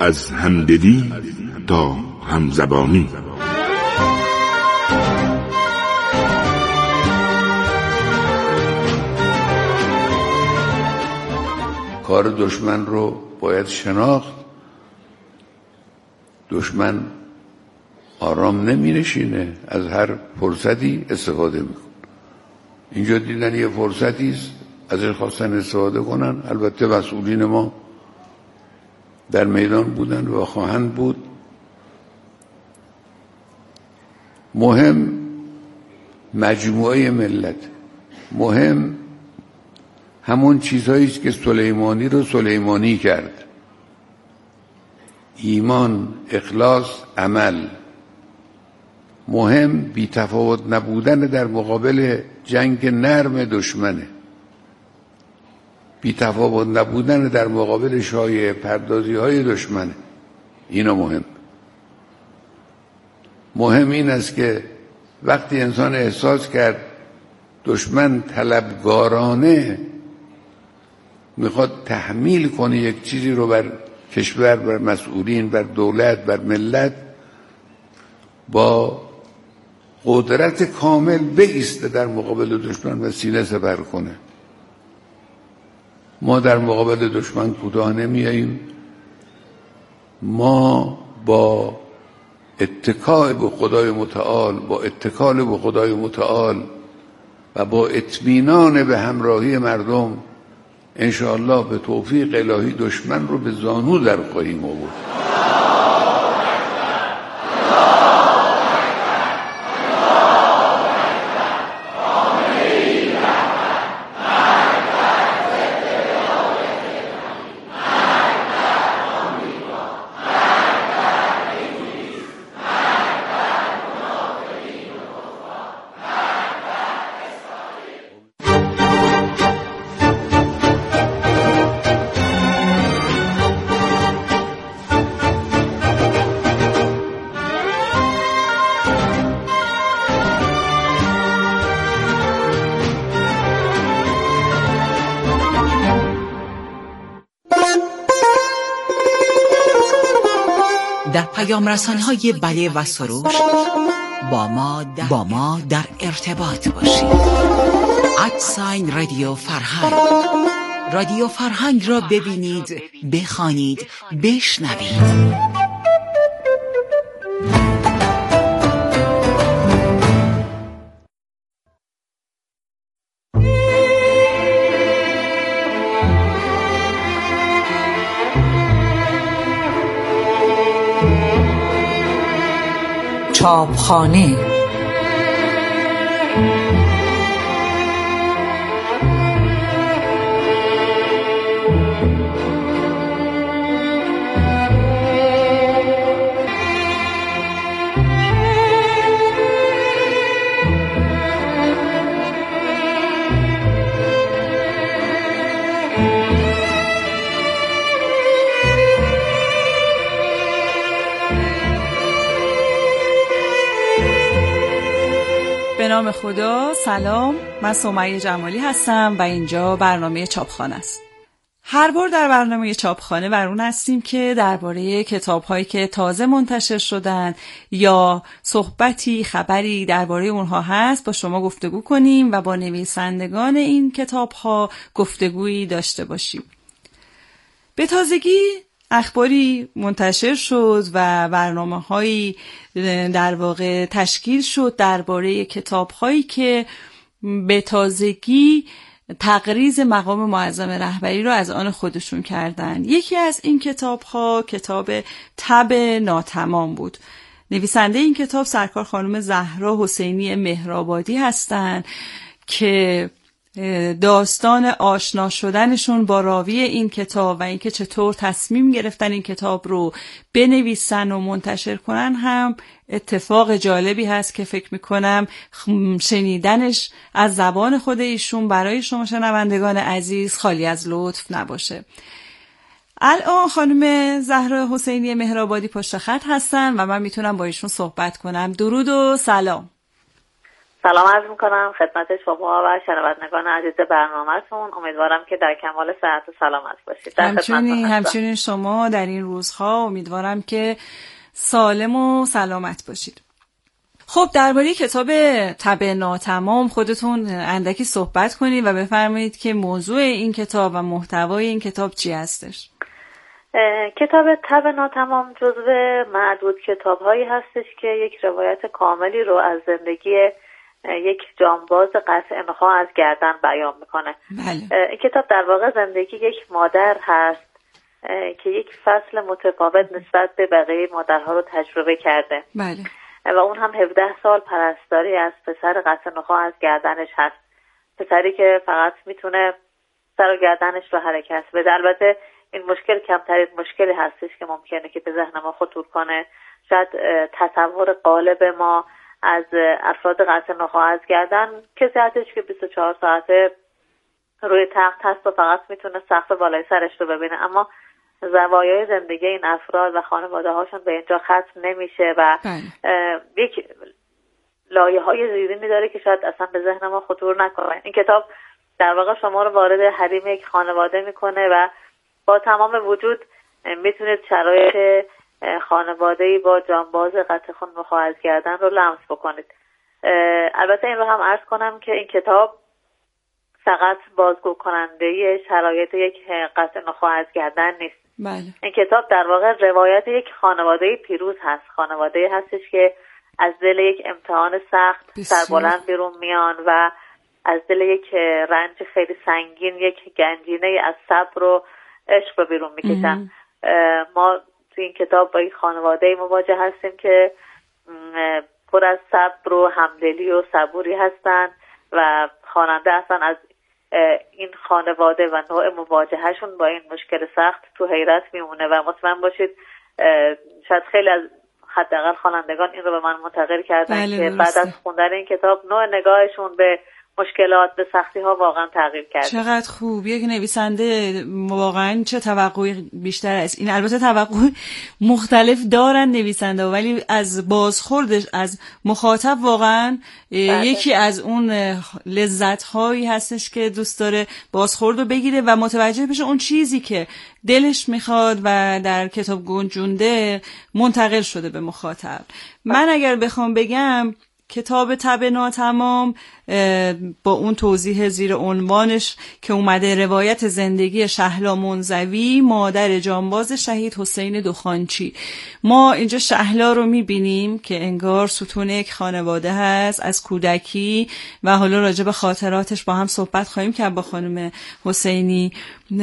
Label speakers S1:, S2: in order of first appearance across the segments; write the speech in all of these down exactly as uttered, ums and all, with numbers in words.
S1: از همدلی تا همزبانی.
S2: کار دشمن رو باید شناخت. دشمن آرام نمی نشینه، از هر فرصتی استفاده میکنه. اینجا دیدن یه فرصتی است، ازش خواستن استفاده کنن. البته مسئولین ما در میدان بودن و خواهند بود. مهم مجموعه ملت، مهم همون چیزهایی است که سلیمانی رو سلیمانی کرد: ایمان، اخلاص، عمل. مهم بی تفاوت نبودن در مقابل جنگ نرم دشمنه، بی تفاوت نبودن در مقابل شایعه پردازی های دشمنه. اینا مهم. مهم این است که وقتی انسان احساس کرد دشمن طلبگارانه میخواد تحمیل کنه یک چیزی رو بر کشور، بر مسئولین، بر دولت، بر ملت، با قدرت کامل بایسته در مقابل دشمن و سینه سپر کنه. ما در مقابل دشمن کوتاه نمیاییم. ما با اتکای به خدای متعال، با اتکال به خدای متعال و با اطمینان به همراهی مردم انشاءالله به توفیق الهی دشمن رو به زانو در خواهیم آورد.
S3: در پیام رسانه‌های بله و سروش با ما در, با ما در ارتباط باشید. ادساین رادیو فرهنگ. رادیو فرهنگ را ببینید، بخوانید، بشنوید. چاپخانه.
S4: به نام خدا. سلام، من سمیه جمالی هستم و اینجا برنامه چاپخانه است. هر بار در برنامه چاپخانه بر اون هستیم که درباره کتاب‌هایی که تازه منتشر شدن یا صحبتی، خبری درباره اونها هست با شما گفتگو کنیم و با نویسندگان این کتاب‌ها گفتگویی داشته باشیم. به تازگی اخباری منتشر شد و برنامه‌هایی در واقع تشکیل شد درباره کتاب‌هایی که به تازگی تقریض مقام معظم رهبری رو از آن خودشون کردن. یکی از این کتاب‌ها کتاب تب ناتمام بود. نویسنده این کتاب سرکار خانم زهرا حسینی مهرآبادی هستند که داستان آشنا شدنشون با راوی این کتاب و اینکه چطور تصمیم گرفتن این کتاب رو بنویسن و منتشر کنن هم اتفاق جالبی هست که فکر میکنم شنیدنش از زبان خود ایشون برای شما شنوندگان عزیز خالی از لطف نباشه. الان خانم زهرا حسینی مهرآبادی پشت خط هستن و من میتونم با ایشون صحبت کنم. درود و سلام.
S5: سلام عرض میکنم خدمت شما و شنوندگان عزیز برنامه‌تون. امیدوارم که در کمال صحت و سلامت باشید.
S4: همچنین همچنین شما در این روزها امیدوارم که سالم و سلامت باشید. خب درباره کتاب تب ناتمام خودتون اندکی صحبت کنید و بفرمایید که موضوع این کتاب و محتوای این کتاب چی هستش؟
S5: کتاب تب ناتمام جزو معدود کتاب‌هایی هستش که یک روایت کاملی رو از زندگی یک جانباز قطع نخاع از گردن بیان میکنه.
S4: بله.
S5: این کتاب در واقع زندگی یک مادر هست که یک فصل متفاوت نسبت به بقیه مادرها رو تجربه کرده.
S4: بله.
S5: و اون هم هفده سال پرستاری از پسر قطع نخاع از گردنش هست. پسری که فقط میتونه سر و گردنش رو حرکت بده. البته این مشکل کمترین مشکلی هستش که ممکنه که به ذهن ما خطور کنه. شاید تصور غالب ما از افراد قطع نخاع از گردن کسی هستش که بیست و چهار ساعته روی تخت هست و فقط میتونه سقف بالای سرش رو ببینه، اما زوایای زندگی این افراد و خانواده هاشون به اینجا ختم نمیشه و یک لایه های زیرینی داره که شاید اصلا به ذهن ما خطور نکنه. این کتاب در واقع شما رو وارد حریم یک خانواده میکنه و با تمام وجود میتونید شرایط خانواده‌ای با جانباز قطع نخاع از گردن رو لمس بکنید. البته این رو هم عرض کنم که این کتاب فقط بازگو کننده شرایط یک قطع نخاع از گردن نیست.
S4: بله.
S5: این کتاب در واقع روایت یک خانواده پیروز هست. خانواده هستش که از دل یک امتحان سخت سربلند بیرون میان و از دل یک رنج خیلی سنگین یک گنجینه از صبر و عشق رو بیرون میکشن. ما تو این کتاب با یک خانواده مواجه هستیم که پر از صبر و همدلی و صبوری هستن و خواننده اصلا از این خانواده و نوع مواجههشون با این مشکل سخت تو حیرت میمونه و مطمئن باشید شاید خیلی از حداقل خوانندگان این رو به من منتقل کردن. بله که بعد از خوندن این کتاب نوع نگاهشون به مشکلات به سختی ها واقعا تغییر کرد.
S4: چقدر خوب. یک نویسنده واقعا چه توقعی بیشتر از این. البته توقع مختلف دارن نویسنده ولی از بازخوردش از مخاطب واقعا بله. یکی از اون لذت هایی هستش که دوست داره بازخورد رو بگیره و متوجه بشه اون چیزی که دلش میخواد و در کتاب گنجونده منتقل شده به مخاطب. من اگر بخوام بگم کتاب تب ناتمام با اون توضیح زیر عنوانش که اومده روایت زندگی شهلا منزوی مادر جانباز شهید حسین دخانچی. ما اینجا شهلا رو میبینیم که انگار ستون یک خانواده هست از کودکی و حالا راجع به خاطراتش با هم صحبت خواهیم کرد با خانم حسینی.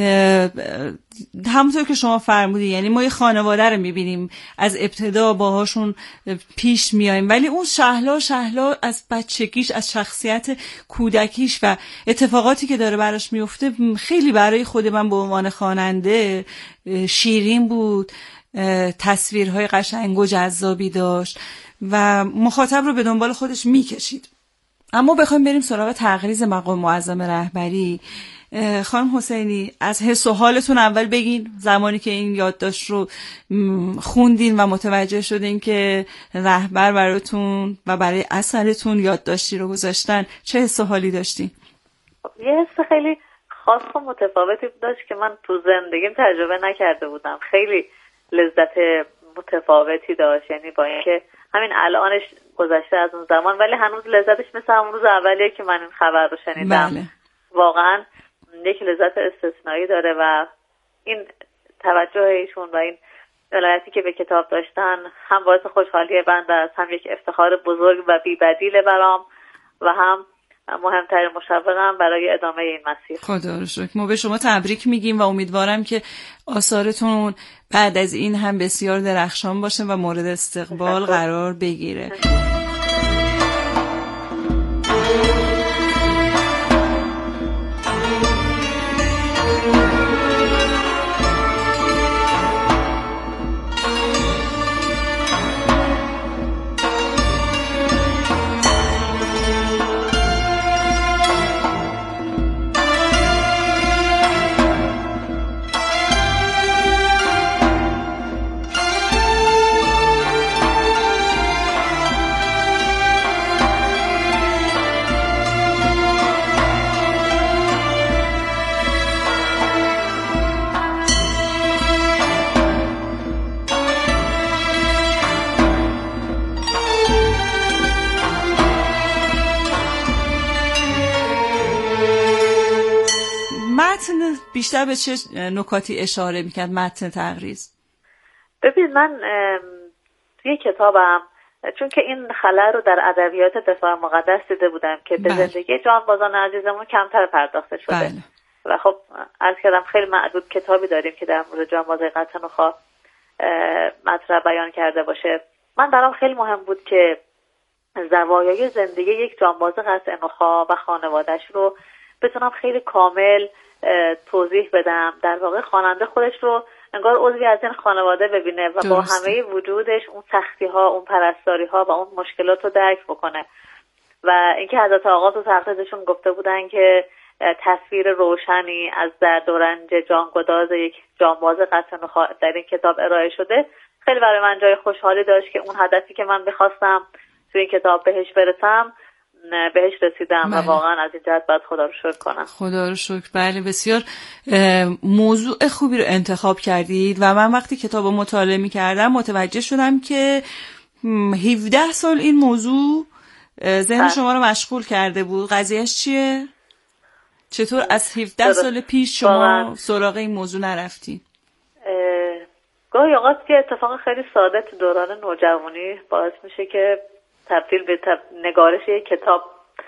S4: همونطور که شما فرمودی یعنی ما یه خانواده رو میبینیم از ابتدا باهاشون پیش میایم ولی اون شهلا شهلا از بچگیش از شخصیت کودکیش و اتفاقاتی که داره براش میفته خیلی برای خود من به عنوان خواننده شیرین بود، تصویرهای قشنگ و جذابی داشت و مخاطب رو به دنبال خودش میکشید. اما بخوایم بریم سراغ تقریض مقام معظم رهبری، خانم حسینی از حس و حالتون اول بگین زمانی که این یادداشت رو خوندین و متوجه شدین که رهبر براتون و برای اثرتون یادداشتی رو گذاشتن چه حس و حالی داشتین؟
S5: یه حس خیلی خاص و متفاوتی داشت که من تو زندگیم تجربه نکرده بودم. خیلی لذت متفاوتی داشت، یعنی با اینکه همین الانش گذشته از اون زمان ولی هنوز لذتش مثل همون روز اولیه که من این خبر رو شنیدم.
S4: بله.
S5: واقعا یک لذت استثنایی داره و این توجه ایشون و این ولایتی که به کتاب داشتن هم باعث خوشحالی بنده است، هم یک افتخار بزرگ و بی‌بدیل برام و هم مهمترین مشوقم برای ادامه این مسیر.
S4: خدا رو شکر. ما به شما تبریک میگیم و امیدوارم که آثارتون بعد از این هم بسیار درخشان باشه و مورد استقبال قرار بگیره. متن بیشتر به چه نکاتی اشاره میکرد متن تقریض؟
S5: ببین من توی کتابم چون که این خلأ رو در ادبیات دفاع مقدس دیده بودم که به بله. زندگی جانبازان عزیزمون کمتر پرداخته شده بله. و خب عرض کردم خیلی معدود کتابی داریم که در مورد جانبازای قتل نخاع مطرح بیان کرده باشه. من برام خیلی مهم بود که زوایای زندگی یک جانباز قطع نخاع و خانواده‌اش رو بتونم خیلی کامل توضیح بدم. در واقع خواننده خودش رو انگار عضوی از این خانواده ببینه و با همه وجودش اون سختی ها، اون پرستاری ها و اون مشکلات رو درک بکنه. و اینکه حضرت آقا تو تقریضشون گفته بودن که تصویر روشنی از درد و رنج جانگداز یک جانباز قطع نخاع در این کتاب ارائه شده، خیلی برای من جای خوشحالی داشت که اون هدفی که من می‌خواستم تو این کتاب بهش برسم بهش رسیدم بله. و واقعا از این جهت باید خدا رو شکر کنم.
S4: خدا رو شکر. بله بسیار موضوع خوبی رو انتخاب کردید و من وقتی کتاب رو مطالعه می‌کردم متوجه شدم که هفده سال این موضوع ذهن شما رو مشغول کرده بود. قضیهش چیه؟ چطور از هفده سال پیش شما سراغ این موضوع نرفتین؟
S5: گاهی اوقات که اتفاق خیلی ساده تو دوران نوجوانی باعث میشه که تبدیل به تب... نگارش یک کتاب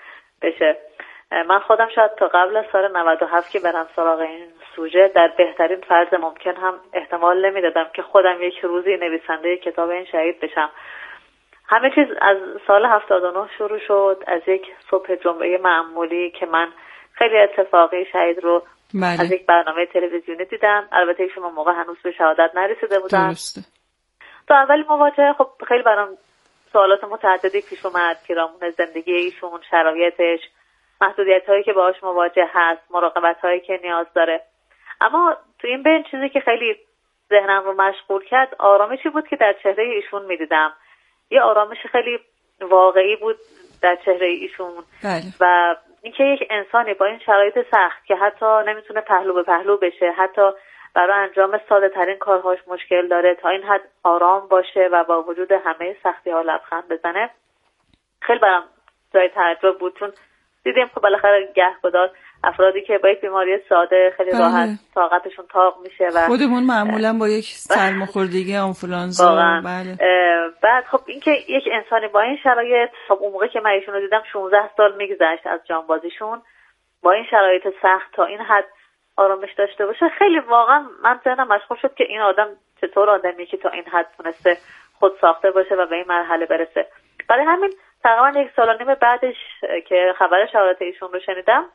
S5: بشه. من خودم شاید تا قبل از سال نود و هفت که برم سراغ این سوژه در بهترین فرض ممکن هم احتمال نمیدادم که خودم یک روزی نویسنده کتاب این شهید بشم. همه چیز از سال هفتاد و نه شروع شد، از یک صبح جمعه معمولی که من خیلی اتفاقی شهید رو بله. از یک برنامه تلویزیونی دیدم. البته ایشون اون موقع هنوز به شهادت نرسیده بودن. درسته. تا اولی مواجهه خب خیلی برام سوالات متعددی پیش اومد، پیرامون زندگی ایشون، شرایطش، محدودیت‌هایی که باهاش مواجه هست، مراقبت‌هایی که نیاز داره. اما تو این بین چیزی که خیلی ذهنم رو مشغول کرد آرامشی بود که در چهره ایشون می‌دیدم. یه آرامش خیلی واقعی بود در چهره ایشون بله. و اینکه یک انسانی با این شرایط سخت که حتی نمیتونه پهلو به پهلو بشه، حتی برای انجام ساده ترین کارهاش مشکل داره، تا این حد آرام باشه و با وجود همه سختی ها لبخند بزنه، خیلی برام جای تعجب بود. چون دیدیم خب بالاخره گهگدار افرادی که با یک بیماری ساده خیلی بله. راحت طاقتشون طاق میشه و
S4: خودمون معمولا با یک سرماخوردگی آنفولانزا بله.
S5: بعد خب اینکه یک انسانی با این شرایط، خب اون موقع که من ایشون رو دیدم شانزده سال میگذشت از جانبازیشون، با این شرایط سخت تا این حد آرامش داشته باشه، خیلی واقعا من ذهنم مشغول شد که این آدم چطور آدمیه که تا این حد تونسته خود ساخته باشه و به این مرحله برسه. برای همین تقریبا یک سال و نیم بعدش که خبر شهادت ایشون رو شنیدم،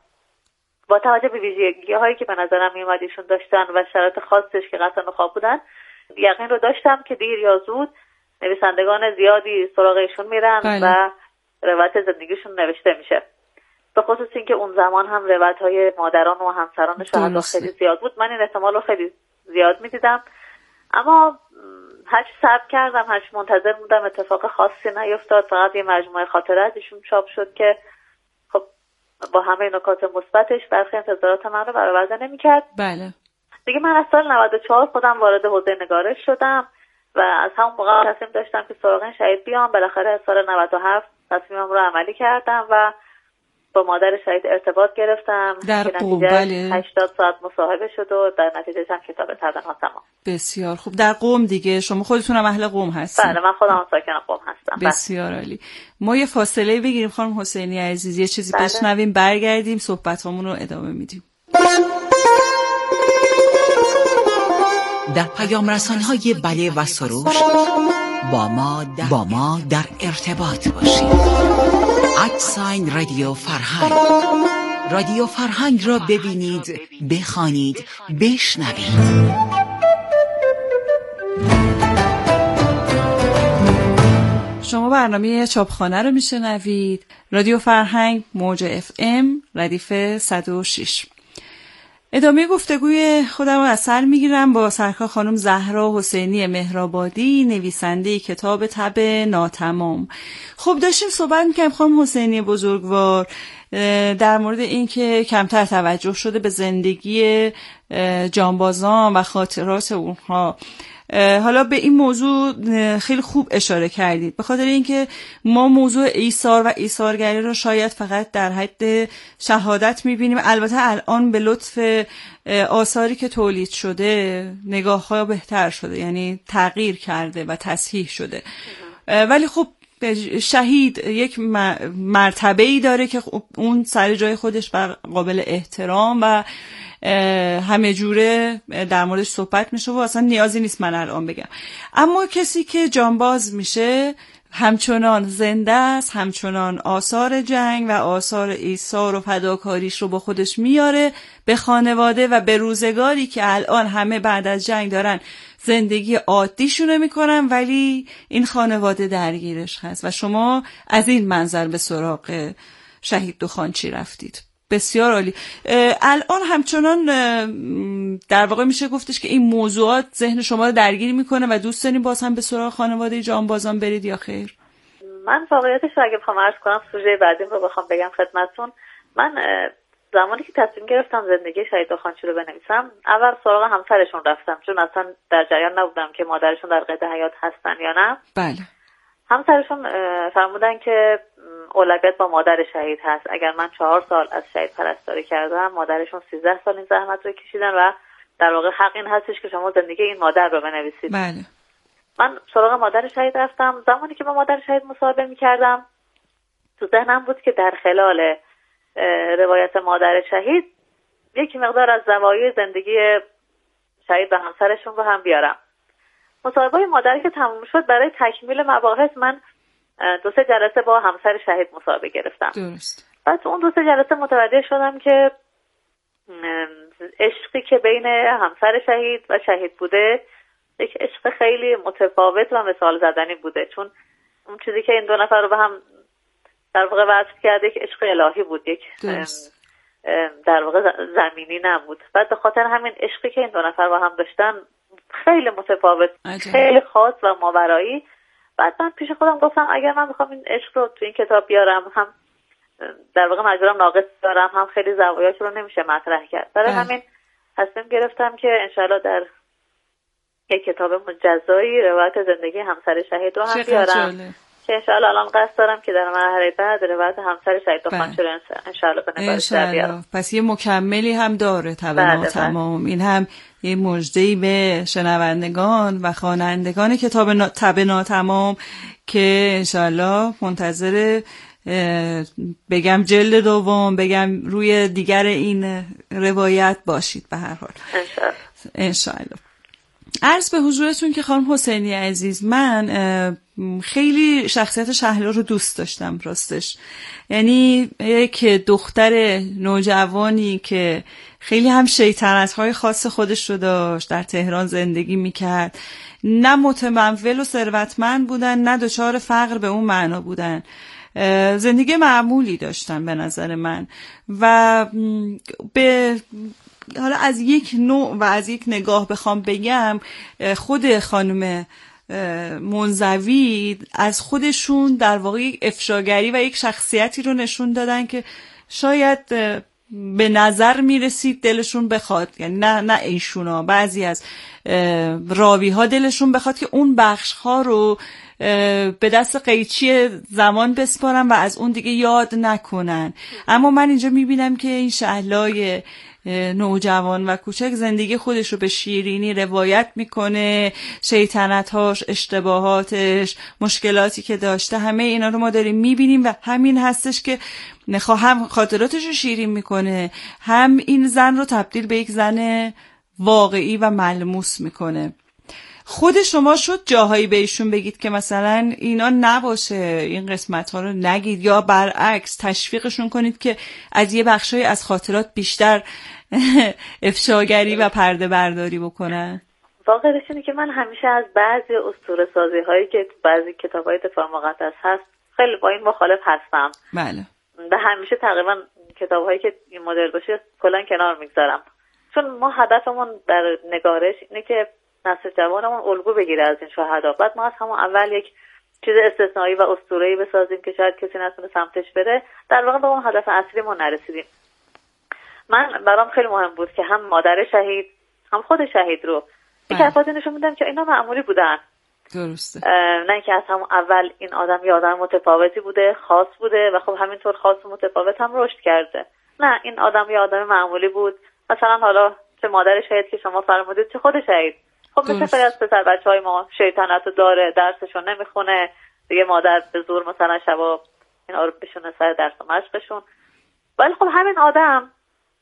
S5: با توجه به ویژگی‌هایی که به نظرم میومد ایشون داشتن و شرایط خاصش که قطع نخاع بودن، یقین رو داشتم که دیر یا زود نویسندگان زیادی سراغ ایشون میرن بله. و روایت زندگیشون نوشته میشه. به خصوص اینکه اون زمان هم روایت‌های مادران و همسران شهدا خیلی زیاد بود. من این احتمال رو خیلی زیاد میدیدم، اما هرچی صبر کردم، هرچی منتظر بودم، اتفاق خاصی نیفتاد. فقط یه مجموعه خاطره از ایشون چاپ شد که خب با همه نکات مثبتش برخی انتظارات من رو برآورده نمی‌کرد.
S4: بله.
S5: دیگه من از سال نود و چهار خودم وارد حوزه نگارش شدم و از همون موقع تصمیم داشتم که سراغ این شهید بیام. بالاخره از سال نود و هفت تصمیمم رو عملی کردم و با مادر شهید ارتباط گرفتم
S4: در قم. بله.
S5: هشتاد ساعت مصاحبه شد و در نتیجه هم کتاب تدنها تمام.
S4: بسیار خوب. در قم دیگه شما خودتون هم اهل قم هستین؟
S5: بله من خودم ساکن قم هستم.
S4: بسیار عالی. ما یه فاصله بگیریم خانم حسینی عزیز، یه چیزی بله. بشنویم، برگردیم صحبتامون رو ادامه میدیم.
S3: در پیام رسان‌های بله و سروش با ما در, با ما در ارتباط باشید. ادساین رادیو فرهنگ. رادیو فرهنگ را ببینید، بخوانید، بشنوید.
S4: شما برنامه چاپخانه رو میشنوید. رادیو فرهنگ موج اف ام ردیف صد و شش. ادامه گفتگوی خودم رو از سر میگیرم با سرکار خانم زهرا حسینی مهرآبادی، نویسنده کتاب تب ناتمام. خب داشتیم صحبت میکنیم خانم حسینی بزرگوار در مورد این که کمتر توجه شده به زندگی جانبازان و خاطرات اونها. حالا به این موضوع خیلی خوب اشاره کردید، به خاطر اینکه ما موضوع ایثار و ایثارگری رو شاید فقط در حد شهادت میبینیم. البته الان به لطف آثاری که تولید شده نگاه‌ها بهتر شده، یعنی تغییر کرده و تصحیح شده، ولی خب شهید یک مرتبه‌ای داره که اون سر جای خودش قابل احترام و همه جوره در موردش صحبت میشه و اصلا نیازی نیست من الان بگم. اما کسی که جانباز میشه همچنان زنده است، همچنان آثار جنگ و آثار ایثار و فداکاریش رو با خودش میاره به خانواده و به روزگاری که الان همه بعد از جنگ دارن زندگی عادیشونه میکنن، ولی این خانواده درگیرش هست. و شما از این منظر به سراغ شهید دخانچی رفتید. بسیار عالی. الان همچنان در واقع میشه گفتش که این موضوعات ذهن شما رو درگیر میکنه و دوست دارین باز هم به سراغ خانواده جانبازان برید یا خیر؟
S5: من واقعیتش اگه بخوام عرض کنم سوژه بعدیم رو بخوام بگم خدمتتون، من زمانی که تصمیم گرفتم زندگی شهید دخانچی رو بنویسم، اول سراغ همسرشون رفتم، چون اصلا در جریان نبودم که مادرشون در قید حیات هستن یا نه.
S4: بله.
S5: همسرشون فرمودن که اولویت با مادر شهید هست. اگر من چهار سال از شهید پرستاری کردم، مادرشون سیزده سال این زحمت رو کشیدن و در واقع حق این هستش که شما زندگی این مادر رو بنویسید.
S4: بله.
S5: من سراغ مادر شهید رفتم. زمانی که با مادر شهید مصاحبه می‌کردم، تو ذهنم بود که در خلال روایت مادر شهید یک مقدار از زوایای زندگی شهید و همسرشون رو هم بیارم. مصاحبه مادری که تموم شد، برای تکمیل مباحث من دو سه جلسه با همسر شهید مصاحبه گرفتم.
S4: درست.
S5: بعد اون دو سه جلسه متوجه شدم که عشقی که بین همسر شهید و شهید بوده یک عشق خیلی متفاوت و مثال زدنی بوده، چون اون چیزی که این دو نفر رو به هم در واقع وصف کرده یک عشق الهی بود، یک در واقع زمینی نبود. بعد به خاطر همین عشقی که این دو نفر با هم داشتن خیلی متفاوت، عجب. خیلی خاص و ماورایی. بعد من پیش خودم گفتم اگر من بخوام این عشق رو تو این کتاب بیارم، هم در واقع مجبورم ناقص دارم، هم خیلی زوایاش رو نمیشه مطرح کرد. برای همین تصمیم گرفتم که انشالله در یک کتاب مجزایی روایت زندگی همسر شهید رو هم بیارم که انشالله الان قصد دارم که در مرحله بعد روایت همسر شهید دخانچی رو انشالله به نگارش در بیارم.
S4: پس یه مکملی هم داره تبنا تمام. این هم یه مژده‌ای به شنوندگان و خوانندگان کتاب تبنا تمام که انشالله منتظر بگم جلد دوم، بگم روی دیگر این روایت باشید. به هر حال
S5: انشالله
S4: انشالله. عرض به حضورتون که خانم حسینی عزیز، من خیلی شخصیت شهلا رو دوست داشتم راستش. یعنی یک دختر نوجوانی که خیلی هم شیطنت‌های خاص خودش رو داشت، در تهران زندگی میکرد، نه متمول و ثروتمند بودن نه دچار فقر به اون معنا بودن، زندگی معمولی داشتن به نظر من. و به حالا از یک نوع و از یک نگاه بخوام بگم، خود خانم منزوی از خودشون در واقع یک افشاگری و یک شخصیتی رو نشون دادن که شاید به نظر میرسید دلشون بخواد، یعنی نه نه ایشونا، بعضی از راوی ها دلشون بخواد که اون بخش ها رو به دست قیچی زمان بسپارن و از اون دیگه یاد نکنن. اما من اینجا میبینم که این شهلای نوجوان و کوچک زندگی خودش رو به شیرینی روایت میکنه، شیطنت‌هاش، اشتباهاتش، مشکلاتی که داشته، همه اینا رو ما داریم میبینیم و همین هستش که هم خاطراتش رو شیرین میکنه، هم این زن رو تبدیل به یک زن واقعی و ملموس میکنه. خود شما شد جاهایی به ایشون بگید که مثلا اینا نباشه، این قسمت ها رو نگید، یا برعکس تشویقشون کنید که از یه بخشای از خاطرات بیشتر افشاگری و پرده برداری بکنن؟
S5: واقعیش اینه که من همیشه از بعضی اسطوره سازی هایی که بعضی کتاب های دفاع مقدس هست خیلی با این مخالف هستم.
S4: بله.
S5: به همیشه تقریبا کتاب هایی که این مدل باشه کلا کنار میگذارم، چون ما هدفمون در نگارش اینه که نسل جوانمون الگو بگیره از این شهدا. بعد ما از همون اول یک چیز استثنایی و اسطوره‌ای بسازیم که شاید کسی نتونه سمتش بره، در واقع به اون هدف اصلی ما نرسیدیم. من برام خیلی مهم بود که هم مادر شهید هم خود شهید رو یک افرادی نشون میدم که اینا معمولی بودن.
S4: درسته.
S5: نه که از همون اول این آدم یه آدم متفاوتی بوده، خاص بوده و خب همینطور خاص و متفاوت هم رشد کرده. نه، این آدم یه آدم معمولی بود. مثلا حالا چه مادر شهید که شما فرمودید، چه خود شهید. خب مثل خیلی از پسر بچهای ما شیطنت رو داره، درسشون نمیخونه دیگه، مادر به زور مثلا شبا اینا رو بشونه سر درس و مشقشون. ولی خب همین آدم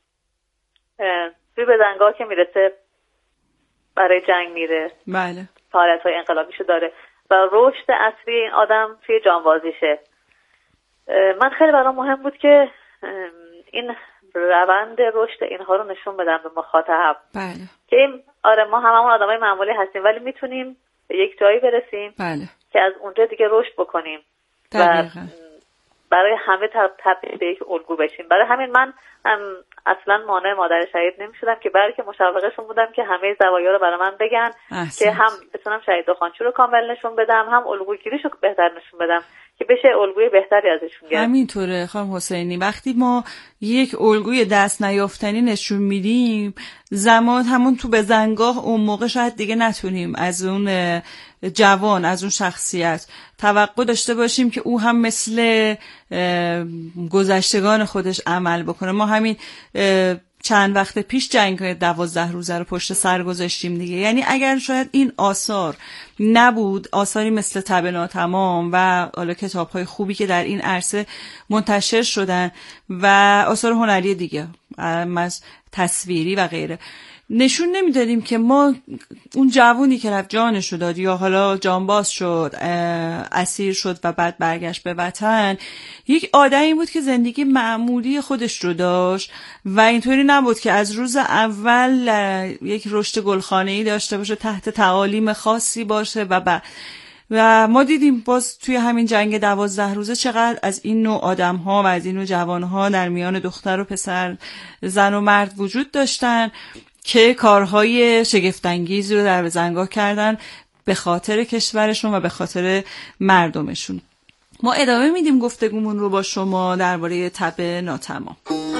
S5: توی بزنگاه که میرسه برای جنگ میره،
S4: بله،
S5: فعالیت‌های انقلابیشو داره و رشد اصلی این آدم توی جانبازیشه. من خیلی برام مهم بود که این روند رشد اینها رو نشون بدم به مخاطب.
S4: بله.
S5: که این آره ما هممون آدمای معمولی هستیم ولی میتونیم به یک جایی برسیم.
S4: بله.
S5: که از اونجا دیگه رشد بکنیم.
S4: دقیقاً.
S5: و برای همه تبدیل به یک الگو بشیم. برای همین من اصلا مانع مادر شهید نمیشدم که بلکه مشوقشون بودم که همه زوایا رو برای من بگن. احسن. که هم بتونم شهید دخانچو رو کامل نشون بدم، هم الگوگیریش رو بهتر نشون بدم که بشه الگوی بهتری ازشون گرفت.
S4: همینطوره خانم حسینی، وقتی ما یک الگوی دست نیافتنی نشون میدیم، زمان همون تو بزنگاه اون موقع شاید دیگه نتونیم از اون جوان، از اون شخصیت توقع داشته باشیم که او هم مثل گذشتگان خودش عمل بکنه. ما همین چند وقت پیش جنگ دوازده روزه رو پشت سر گذاشتیم دیگه. یعنی اگر شاید این آثار نبود، آثاری مثل تب ناتمام و حالا کتاب‌های خوبی که در این عرصه منتشر شدن و آثار هنری دیگه از تصویری و غیره، نشون نمیدادیم که ما اون جوونی که رفت جانش رو داد یا حالا جانباز شد، اسیر شد و بعد برگشت به وطن، یک آدمی بود که زندگی معمولی خودش رو داشت و اینطوری نبود که از روز اول یک رشد گلخانه‌ای داشته باشه، تحت تعالیم خاصی باشه و بعد و ما دیدیم باز توی همین جنگ دوازده روزه چقدر از این نوع آدم ها و از این نوع جوان ها در میان دختر و پسر، زن و مرد وجود داشتن که کارهای شگفت‌انگیزی رو در بزنگاه کردن به خاطر کشورشون و به خاطر مردمشون. ما ادامه میدیم گفتگومون رو با شما درباره تب ناتمام.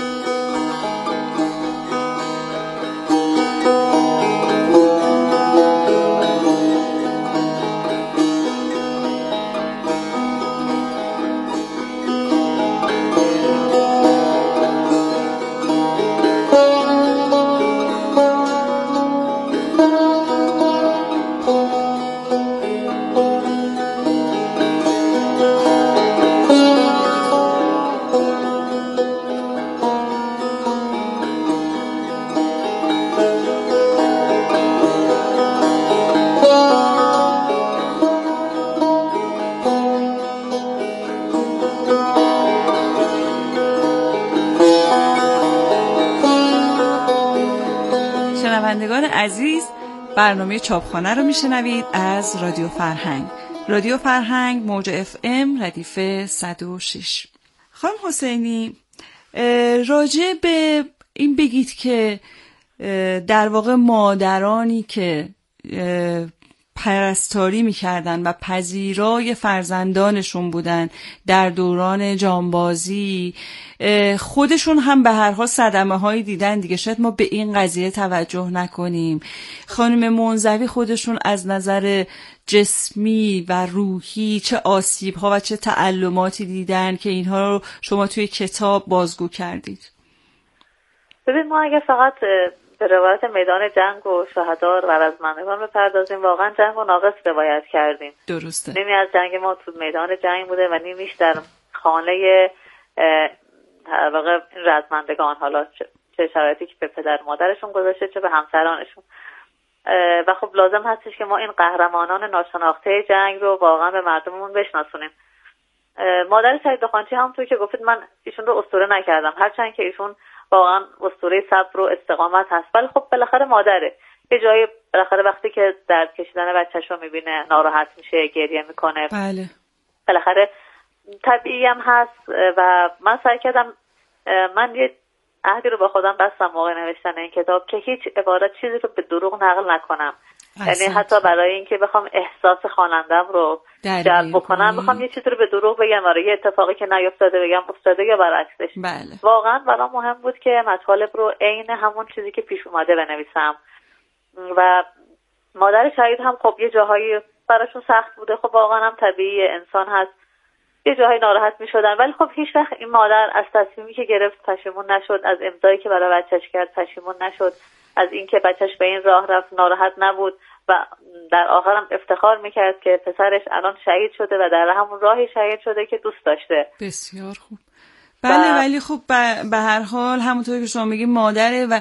S4: شنوندگان عزیز، برنامه چاپخانه رو میشنوید از رادیو فرهنگ. رادیو فرهنگ موج اف ام ردیف صد و شش. خانم حسینی، راجع به این بگید که در واقع مادرانی که پرستاری میکردن و پذیرای فرزندانشون بودن در دوران جانبازی، خودشون هم به هر حال صدمه هایی دیدن دیگه. شاید ما به این قضیه توجه نکنیم. خانم منزوی خودشون از نظر جسمی و روحی چه آسیب ها و چه تعلماتی دیدن که اینها رو شما توی کتاب بازگو کردید.
S5: ببین، ما اگه فقط به روایت میدان جنگ و شهدا و رزمندگان بپردازیم، واقعا جنگ رو ناقص روایت کردیم.
S4: درسته.
S5: نیمی از جنگ ما تو میدان جنگ بوده و نیمیش در خانه در واقع رزمندگان، حالا چه شرایطی که به پدر مادرشون گذاشته چه به همسرانشون. و خب لازم هستش که ما این قهرمانان ناشناخته جنگ رو واقعا به مردممون بشناسونیم. مادر شهید دخانچی هم توی که گفتید، من ایشون رو اسطوره نکردم، هرچند که ایشون واقعا اسطوره صبر و استقامت هست، ولی خب بالاخره مادره. یه جایی بالاخره وقتی که درد کشیدن بچه‌شو میبینه ناراحت میشه، گریه میکنه.
S4: بله.
S5: بالاخره طبیعی هم هست و من سعی کردم، من یه عهدی رو با خودم بستم موقع نوشتن این کتاب که هیچ عبارت چیزی رو به دروغ نقل نکنم. یعنی حتی برای اینکه بخوام احساس خوانندم رو جلب بکنم، بخوام یه چیزی رو به دروغ بگم برای یه اتفاقی که نیفتاده بگم افتاده یا برعکسش.
S4: بله.
S5: واقعا برام مهم بود که مطالب رو عین همون چیزی که پیش اومده بنویسم و مادر شهید هم خب یه جاهایی براشون سخت بوده، خب واقعا هم طبیعی، انسان هست، یه جاهای ناراحت میشدن، ولی خب هیچ وقت این مادر از تصمیمی که گرفت پشیمون نشد، از امضایی که برای بچهش کرد پشیمون نشد، از اینکه بچهش به این راه رفت ناراحت نبود و در آخرم افتخار میکرد که پسرش الان شهید شده و در همون راهی شهید شده که دوست داشته.
S4: بسیار خوب. بله ولی خب به هر حال همونطور که شما میگید مادره و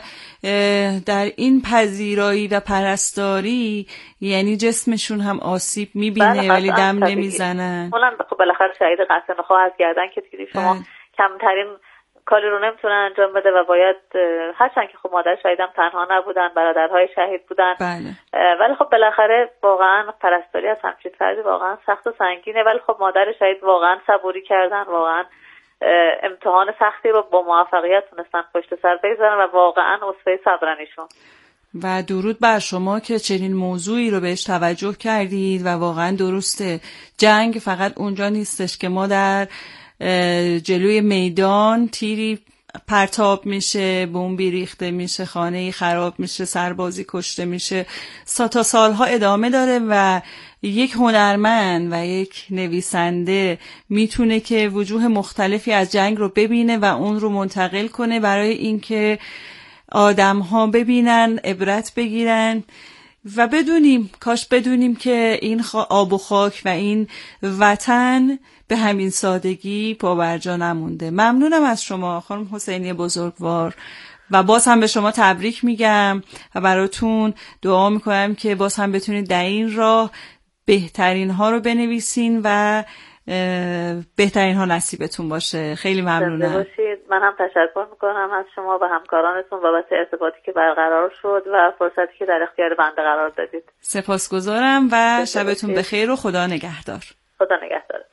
S4: در این پذیرایی و پرستاری یعنی جسمشون هم آسیب میبینه بله ولی دم نمیزنن.
S5: اونم خب بالاخره شهید قتل نخواه از گردن که دیگه شما بله. کمترین کاری رو نمیتونن انجام بده و باید هرچند که خب مادر شهیدم تنها نبودن، برادرهای شهید بودن
S4: بله.
S5: ولی خب بالاخره واقعا پرستاری از همچین فردی واقعا سخت و سنگینه، ولی خب مادر شهید واقعا صبوری کردن، واقعا امتحان سختی رو با موفقیت تونستن پشت سر بگذارن و واقعا اسوه صبرن ایشون.
S4: و درود بر شما که چنین موضوعی رو بهش توجه کردید و واقعا درسته جنگ فقط اونجا نیستش که ما در جلوی میدان تیری پرتاب میشه، بمبی ریخته میشه، خانه‌ای خراب میشه، سربازی کشته میشه، تا سالها ادامه داره و یک هنرمند و یک نویسنده میتونه که وجوه مختلفی از جنگ رو ببینه و اون رو منتقل کنه برای اینکه آدم‌ها ببینن، عبرت بگیرن و بدونیم، کاش بدونیم که این آب و خاک و این وطن به همین سادگی پابرجا نمونده. ممنونم از شما خانم حسینی بزرگوار و باز هم به شما تبریک میگم و براتون دعا میکنم که باز هم بتونید در این راه بهترین ها رو بنویسین و بهترین ها نصیبتون باشه. خیلی ممنونم.
S5: باشید. من هم تشکر میکنم از شما و همکارانتون بابت ارتباطی که برقرار شد و فرصتی که در اختیار بنده قرار دادید.
S4: سپاسگزارم و شبتون بخیر و خدا نگهدار.
S5: خدا نگهدارتون.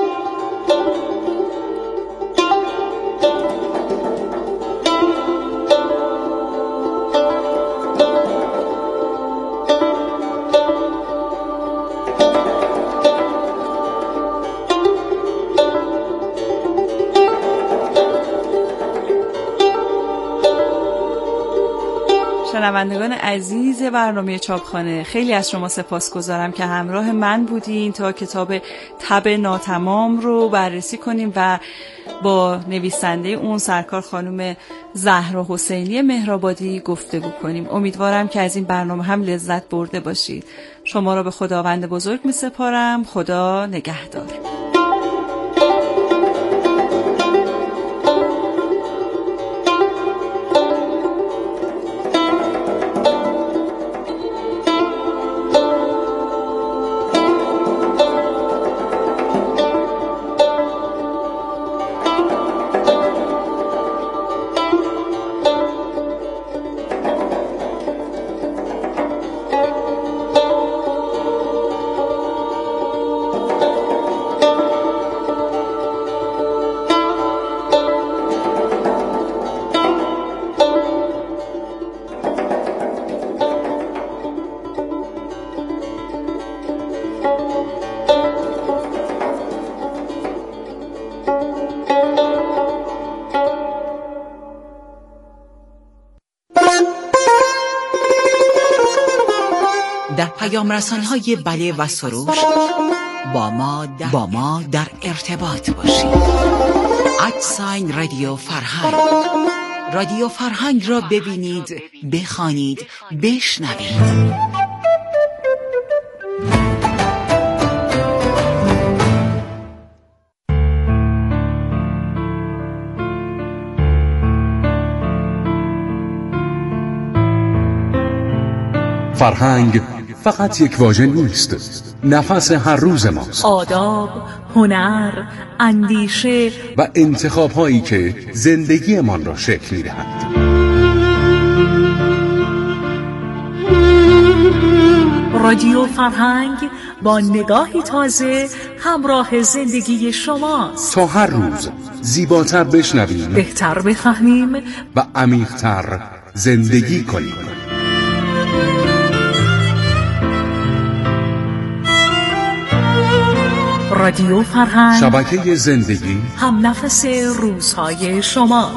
S4: شنوندگان عزیز برنامه چاپخانه، خیلی از شما سپاسگزارم که همراه من بودین تا کتاب تب ناتمام رو بررسی کنیم و با نویسنده اون سرکار خانم زهرا حسینی مهرآبادی گفتگو کنیم. امیدوارم که از این برنامه هم لذت برده باشید. شما را به خداوند بزرگ می سپارم. خدا نگهدار.
S3: در پیام رسان‌های بله و سروش با ما در, با ما در ارتباط باشید. ادساین رادیو فرهنگ. رادیو فرهنگ را ببینید، بخوانید، بشنوید.
S6: فرهنگ فقط یک واژه نیست، نفس هر روز ماست.
S7: آداب، هنر، اندیشه
S6: و انتخاب هایی که زندگیمان را شکل می‌دهند.
S7: رادیو فرهنگ با نگاهی تازه همراه زندگی شماست.
S6: تا هر روز زیباتر بشنویم،
S7: بهتر بفهمیم
S6: و عمیق‌تر زندگی کنیم.
S7: رادیو فرهنگ،
S6: شبکه زندگی،
S7: هم نفس روزهای شما.